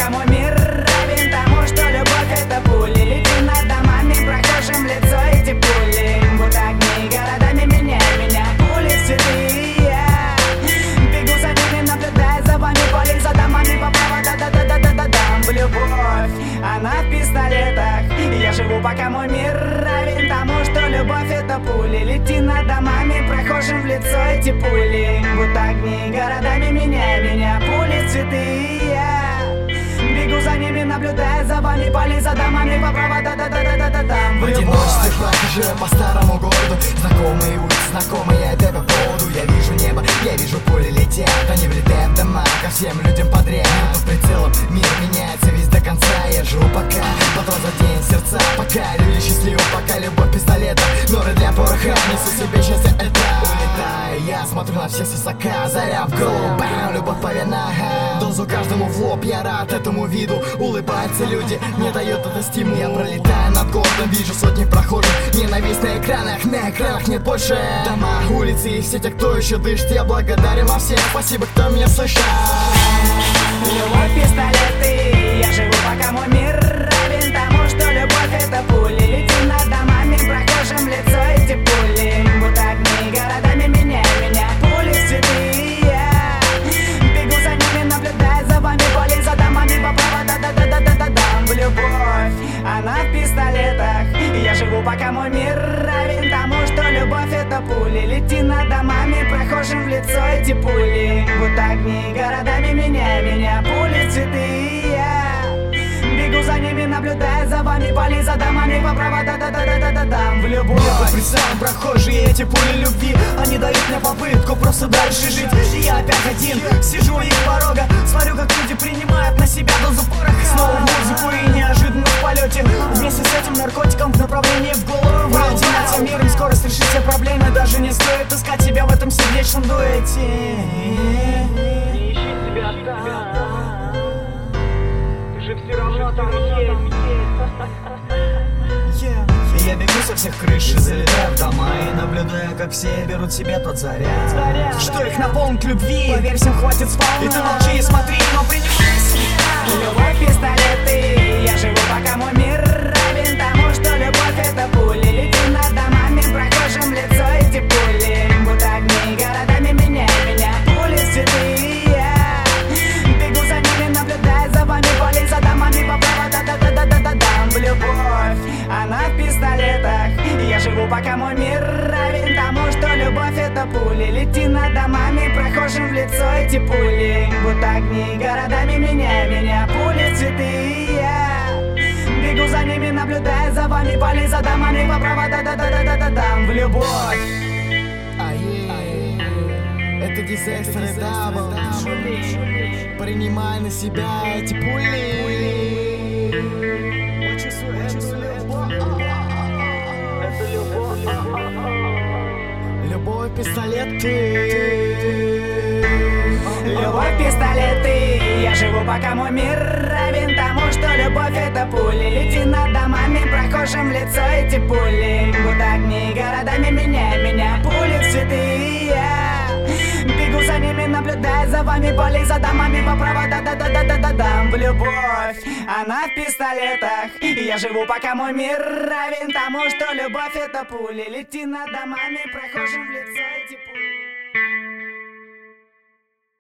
пока мой мир равен тому, что любовь это пули. Лети над домами, прохожим в лицо эти пули. Вот огни городами меняй меня, пули цветы. Бегу за ними, наблюдая за вами, полей за домами по проводам. В любовь, она в пистолетах. Я живу, пока мой мир равен тому, что любовь это пули. Лети над домами, прохожим в лицо эти пули. Вот огни городами меняй меня, пули цветы. Бегу за ними, наблюдая за вами, полей за домами по проводам. В одиночестве прохожу по старому городу. Знакомые улицы, знакомые тебе поводу. Я вижу небо, я вижу пули летят. Они влетают в дома ко всем людям подряд. Под прицелом мир меняется весь до конца. Я живу пока, потом за день сердца. Пока люди счастливы, пока любовь пистолета. Норы для пороха, несу себе счастье это. Улетаю, я смотрю на всех свысока. Заря в голову, бам, любовь по венам. Дозу каждому в лоб, я рад этому виду. Улыбаются люди, мне дает это стимул. Я пролетаю над городом, вижу сотни прохожих. Ненависть на экранах нет больше. Дома, улицы и все те, кто еще дышит. Я благодарен вам всем, спасибо, кто меня слышал. Любовь пистолеты, я живу, пока мой мир равен тому, что любовь это пули. Лети над домами, прохожим в лицо эти пули. Вот огни городами меняй меня, пули цветы. Бегу за ними, наблюдая за вами, полей за домами по проводам. В любовь, она в пистолетах. Я живу, пока мой мир равен тому, что любовь это пули. Лети над домами, прохожим в лицо эти пули. Вот огни городами меняй меня, пули цветы. Бегу за ними, наблюдая за вами, полей за домами по проводам. В любовь. Я под прицелом прохожие, эти пули любви. Они дают мне попытку просто дальше жить. И я опять один, сижу у их порога. Смотрю, как люди принимают на себя дозу пороха. Снова музыку и неожиданно в полете. Вместе с этим наркотиком в направлении в голову. Вы одинаться миром, скорость решит все проблемы. Даже не стоит искать себя в этом сердечном дуэте. Не ищи себя там, ты же все равно там есть. Я бегу со всех крыш и залетаю в дома. И наблюдаю, как все берут себе тот заряд. Что их наполнит любви, по версиям хватит сполна. И ты молчи и смотри, но принимай себя. Любовь пистолеты, я живу, пока мой мир равен тому, что любовь это пули. Лети над домами, прохожим в лицо эти пули. Вот огни городами меняй меня, пули цветы. Бегу за ними, наблюдая за вами, полей за домами по проводам. В любовь, она в пистолетах. Я живу, пока мой мир равен тому, что любовь это пули. Лети над домами, прохожим в лицо эти пули. Вот огни городами меняй меня, пули цветы. Бегу за ними, наблюдая за вами, полей за домами по проводам. В любовь. Это Disaster Double. Принимай на себя эти пули. Любовь пистолеты. Любовь пистолеты. Я живу, пока мой мир равен тому, что любовь это пули. Лети над домами, прохожим в лицо эти пули. Вот огни городами меняй меня, пули в цветы. Бегу за ними, наблюдая за вами, полей за домами по проводам. В любовь, она в пистолетах. Я живу, пока мой мир равен тому, что любовь это пули. Лети над домами, прохожим в лицо эти пули.